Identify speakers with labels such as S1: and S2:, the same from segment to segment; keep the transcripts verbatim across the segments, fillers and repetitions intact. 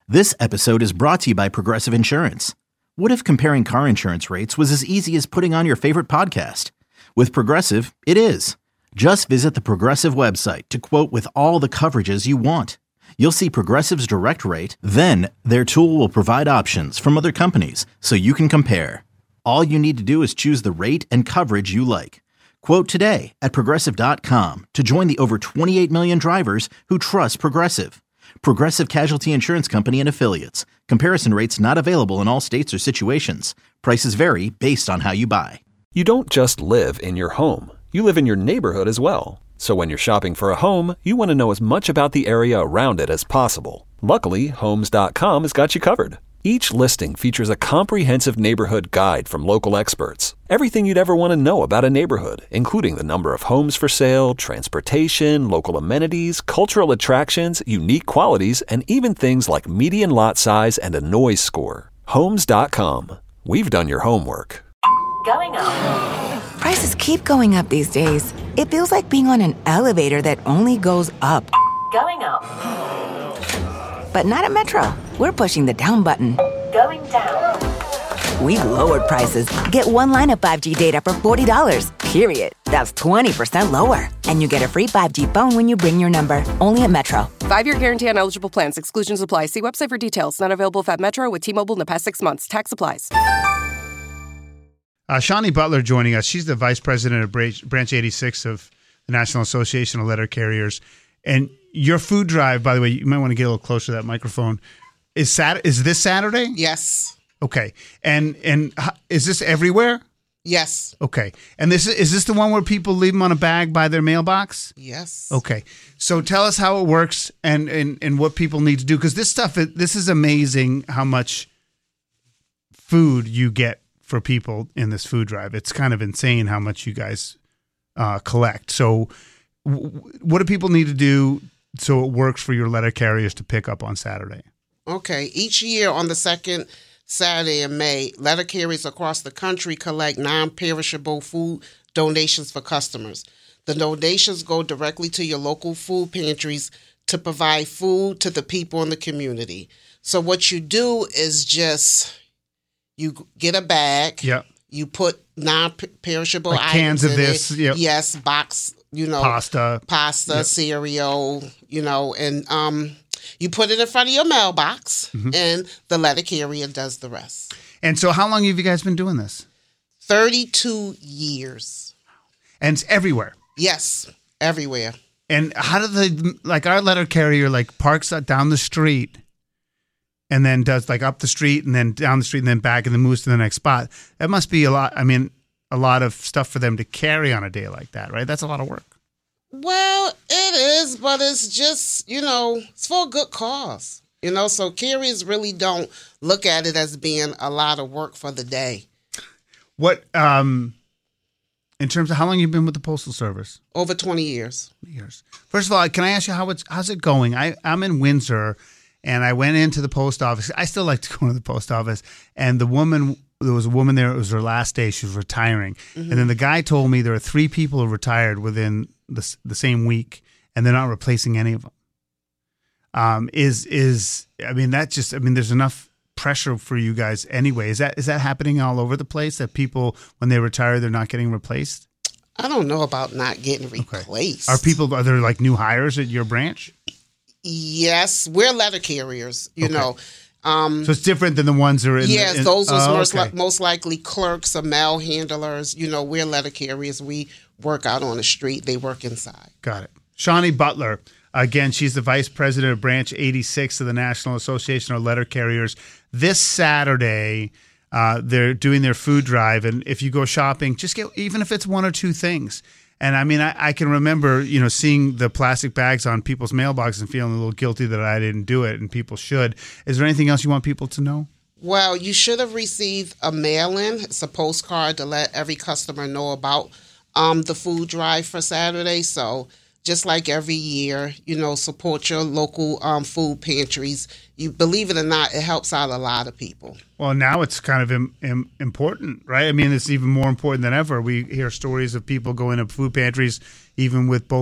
S1: This episode is brought to you by Progressive Insurance. What if comparing car insurance rates was as easy as putting on your favorite podcast? With Progressive, it is. Just visit the Progressive website to quote with all the coverages you want. You'll see Progressive's direct rate, then their tool will provide options from other companies so you can compare. All you need to do is choose the rate and coverage you like. Quote today at progressive dot com to join the over twenty-eight million drivers who trust Progressive. Progressive Casualty Insurance Company and Affiliates. Comparison rates not available in all states or situations. Prices vary based on how you buy.
S2: You don't just live in your home. You live in your neighborhood as well. So when you're shopping for a home, you want to know as much about the area around it as possible. Luckily, Homes dot com has got you covered. Each listing features a comprehensive neighborhood guide from local experts. Everything you'd ever want to know about a neighborhood, including the number of homes for sale, transportation, local amenities, cultural attractions, unique qualities, and even things like median lot size and a noise score. Homes dot com. We've done your homework.
S3: Going up.
S4: Prices keep going up these days. It feels like being on an elevator that only goes up.
S3: Going up.
S4: But not at Metro. We're pushing the down button.
S3: Going down.
S4: We've lowered prices. Get one line of five G data for forty dollars, period. That's twenty percent lower. And you get a free five G phone when you bring your number. Only at Metro.
S5: Five-year guarantee on eligible plans. Exclusions apply. See website for details. Not available at Metro with T-Mobile in the past six months. Tax applies.
S6: Uh, Shani Butler joining us. She's the vice president of Branch eighty-six of the National Association of Letter Carriers. And your food drive, by the way, you might want to get a little closer to that microphone. Is Sat- Is this Saturday?
S7: Yes.
S6: Okay. And and is this everywhere?
S7: Yes.
S6: Okay. And this is this the one where people leave them on a bag by their mailbox?
S7: Yes.
S6: Okay. So tell us how it works and, and, and what people need to do. Because this stuff, this is amazing how much food you get for people in this food drive. It's kind of insane how much you guys uh, collect. So w- what do people need to do so it works for your letter carriers to pick up on Saturday?
S7: Okay. Each year on the second Saturday in May, letter carriers across the country collect non-perishable food donations for customers. The donations go directly to your local food pantries to provide food to the people in the community. So what you do is just... You get a bag.
S6: Yep.
S7: You put non-perishable
S6: like
S7: items
S6: cans of
S7: in
S6: this.
S7: it.
S6: Yep.
S7: Yes, box. You know,
S6: pasta,
S7: pasta,
S6: yep.
S7: cereal. You know, and um, you put it in front of your mailbox, mm-hmm. and the letter carrier does the rest.
S6: And so, how long have you guys been doing this?
S7: Thirty-two years.
S6: And it's everywhere.
S7: Yes, everywhere.
S6: And how do they like our letter carrier like parks down the street? And then does like up the street and then down the street and then back and then moves to the next spot. That must be a lot. I mean, a lot of stuff for them to carry on a day like that, right? That's a lot of work.
S7: Well, it is, but it's just, you know, it's for a good cause. You know, so carriers really don't look at it as being a lot of work for the day.
S6: What, um, in terms of how long you've been with the Postal Service?
S7: Over twenty years.
S6: Years. First of all, can I ask you how it's, how's it going? I, I'm in Windsor. And I went into the post office. I still like to go to the post office. And the woman, there was a woman there. It was her last day. She was retiring. Mm-hmm. And then the guy told me there are three people who retired within the, the same week, and they're not replacing any of them. Um, is is I mean that just I mean there's enough pressure for you guys anyway. Is that is that happening all over the place that people when they retire they're not getting replaced?
S7: I don't know about not getting replaced.
S6: Okay. Are people are there like new hires at your branch?
S7: Yes, we're letter carriers, you
S6: okay.
S7: know. Um,
S6: so it's different than the ones that are in
S7: yes,
S6: the... Yes,
S7: those are
S6: oh,
S7: most,
S6: okay.
S7: li- most likely clerks or mail handlers. You know, we're letter carriers. We work out on the street. They work inside.
S6: Got it. Shani Butler, again, she's the vice president of Branch eighty-six of the National Association of Letter Carriers. This Saturday, uh, they're doing their food drive. And if you go shopping, just get, even if it's one or two things... And I mean, I, I can remember, you know, seeing the plastic bags on people's mailboxes and feeling a little guilty that I didn't do it, and people should. Is there anything else you want people to know?
S7: Well, you should have received a mail-in. It's a postcard to let every customer know about um, the food drive for Saturday. So just like every year, you know, support your local um, food pantries. You believe it or not, it helps out a lot of people.
S6: Well, now it's kind of im- im- important, right? I mean, it's even more important than ever. We hear stories of people going to food pantries, even with both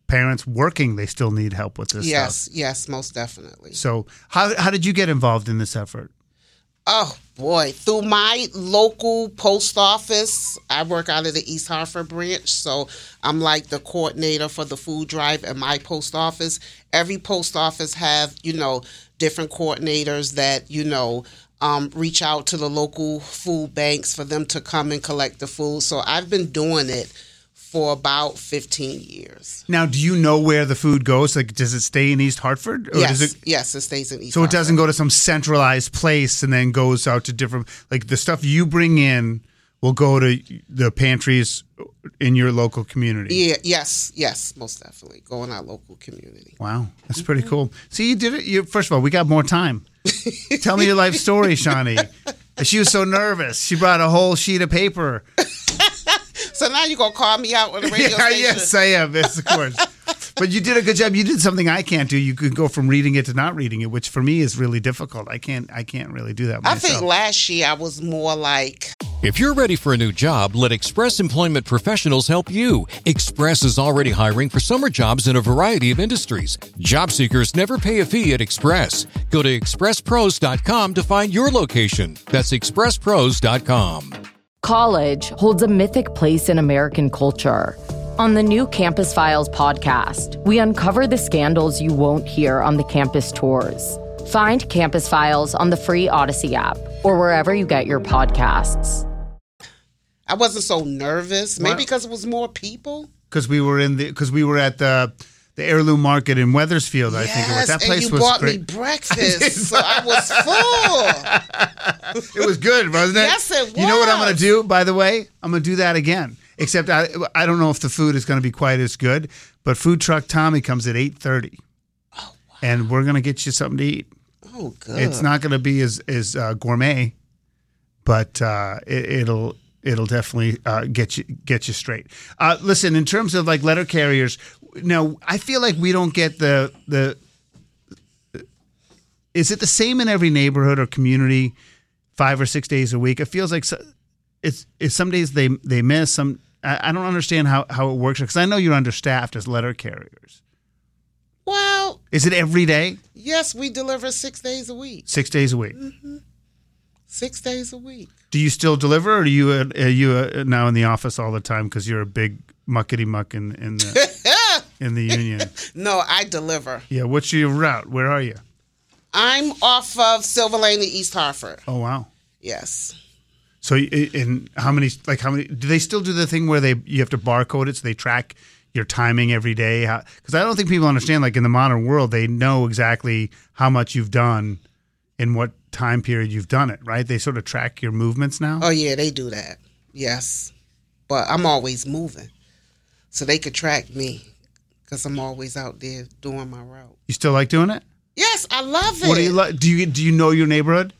S6: parents working, they still need help with this
S7: Yes,
S6: stuff.
S7: yes, most definitely.
S6: So how how did you get involved in this effort?
S7: Oh, boy. Through my local post office, I work out of the East Hartford branch, so I'm like the coordinator for the food drive at my post office. Every post office have, you know, different coordinators that, you know, um, reach out to the local food banks for them to come and collect the food. So I've been doing it for about fifteen years.
S6: Now, do you know where the food goes? Like, does it stay in East Hartford? Or
S7: Yes,
S6: does it,
S7: yes, it stays in East
S6: so it
S7: Hartford.
S6: doesn't go to some centralized place and then goes out to different, like the stuff you bring in will go to the pantries in your local community.
S7: Yeah, yes, yes, most definitely. Go in our local community.
S6: Wow, that's pretty cool. See, you did it. You, first of all, we got more time. Tell me your life story, Shawnee. She was so nervous. She brought a whole sheet of paper.
S7: So now you're going to call me out on the radio
S6: Yeah,
S7: station?
S6: yes, I am. Yes, of course. But you did a good job. You did something I can't do. You could go from reading it to not reading it, which for me is really difficult. I can't. I can't really do that
S7: I
S6: myself.
S7: think last year I was more like,
S8: If you're ready for a new job, let Express Employment Professionals help you. Express is already hiring for summer jobs in a variety of industries. Job seekers never pay a fee at Express. Go to express pros dot com to find your location. That's express pros dot com.
S9: College holds a mythic place in American culture. On the new Campus Files podcast, we uncover the scandals you won't hear on the campus tours. Find Campus Files on the free Odyssey app or wherever you get your podcasts.
S7: I wasn't so nervous. Maybe
S6: Wow.
S7: because it was more people.
S6: Because we were in the because we were at the the heirloom market in Weathersfield. I think it was. That place
S7: and you
S6: was
S7: bought
S6: great.
S7: me breakfast, so I was full.
S6: It was good, wasn't it?
S7: Yes, it
S6: You know what I'm going
S7: was.
S6: to do, by the way? I'm going to do that again. Except I I don't know if the food is going to be quite as good, but Food Truck Tommy comes at eight thirty.
S7: Oh, wow.
S6: And we're going to get you something to eat.
S7: Oh, good.
S6: It's not going to be as as uh, gourmet, but uh, it, it'll it'll definitely uh, get you get you straight. Uh, listen, in terms of like letter carriers, now I feel like we don't get the the. Is it the same in every neighborhood or community, five or six days a week? It feels like so, it's it's some days they they miss some. I, I don't understand how how it works because I know you're understaffed as letter carriers.
S7: Well,
S6: Is it every day?
S7: yes, we deliver six days a week.
S6: Six days a week.
S7: Six days a week.
S6: Do you still deliver, or are you uh, are you uh, now in the office all the time because you're a big muckety muck in in the in the union?
S7: No, I deliver.
S6: Yeah. What's your route? Where are you?
S7: I'm off of Silver Lane in East Hartford.
S6: Oh wow.
S7: Yes.
S6: So y- in how many like how many do they still do the thing where they you have to barcode it so they track your timing every day? Because I don't think people understand. Like in the modern world, they know exactly how much you've done in what time period you've done it. Right? They sort of track your movements now.
S7: Oh, yeah, they do that. Yes. But I'm always moving. So they could track me because I'm always out there doing my route.
S6: You still like doing it?
S7: Yes, I love it.
S6: What do you like? Do you do you know your neighborhood?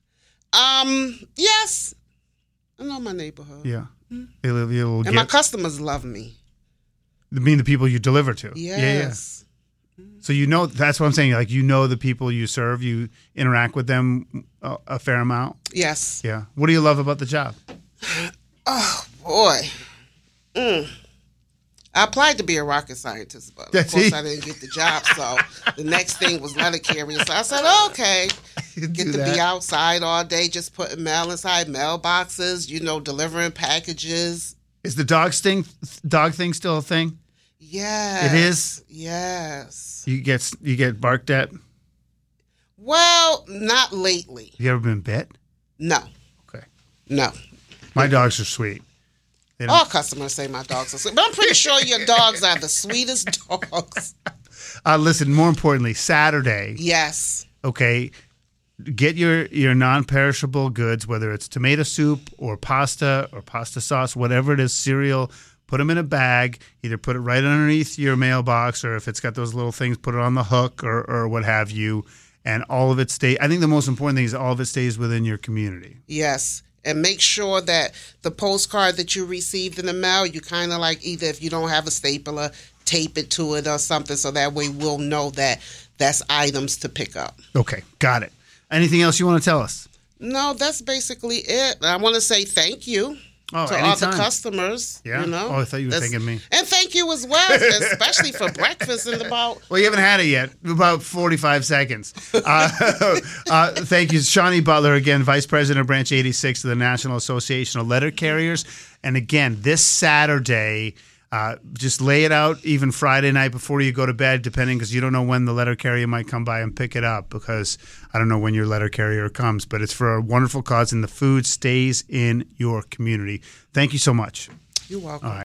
S7: Um, yes. I know my neighborhood.
S6: Yeah. They live your little.
S7: And my
S6: get-
S7: customers love me.
S6: I mean the people you deliver to.
S7: Yes.
S6: Yeah, yeah. So you know that's what I'm saying. Like you know the people you serve, you interact with them a, a fair amount.
S7: Yes.
S6: Yeah. What do you love about the job?
S7: Oh, boy. Mm. I applied to be a rocket scientist, but of
S6: That's
S7: course
S6: it.
S7: I didn't get the job. So the next thing was letter carrier. So I said, okay, get
S6: Do
S7: to
S6: that.
S7: be outside all day, just putting mail inside mailboxes, you know, delivering packages.
S6: Is the dog thing dog thing still a thing?
S7: Yes.
S6: It is?
S7: Yes.
S6: You get you get barked at? Have
S7: Well, not lately.
S6: you ever been bit?
S7: No.
S6: Okay.
S7: No.
S6: My dogs are sweet. They don't-
S7: All customers say my dogs are sweet, but I'm pretty sure your dogs are the sweetest dogs.
S6: Uh, listen, more importantly, Saturday.
S7: Yes.
S6: Okay, get your your non-perishable goods, whether it's tomato soup or pasta or pasta sauce, whatever it is, cereal. Put them in a bag. Either put it right underneath your mailbox, or if it's got those little things, put it on the hook or or what have you. And all of it stay. I think the most important thing is all of it stays within your community.
S7: Yes. And make sure that the postcard that you received in the mail, you kind of like either if you don't have a stapler, tape it to it or something so that way we'll know that that's items to pick up.
S6: Okay, got it. Anything else you want to tell us?
S7: No, that's basically it. I want to say thank you.
S6: Oh,
S7: to all
S6: anytime.
S7: the customers.
S6: Yeah?
S7: You know?
S6: Oh, I thought you were
S7: That's-
S6: thinking me.
S7: And thank you as well, especially for breakfast in about.
S6: Well, you haven't had it yet. About forty-five seconds. Uh, uh, thank you. Shawnee Butler, again, Vice President of Branch eighty-six of the National Association of Letter Carriers. And again, this Saturday, uh, just lay it out even Friday night before you go to bed, depending, because you don't know when the letter carrier might come by and pick it up, because I don't know when your letter carrier comes. But it's for a wonderful cause, and the food stays in your community. Thank you so much.
S7: You're welcome.
S6: All right.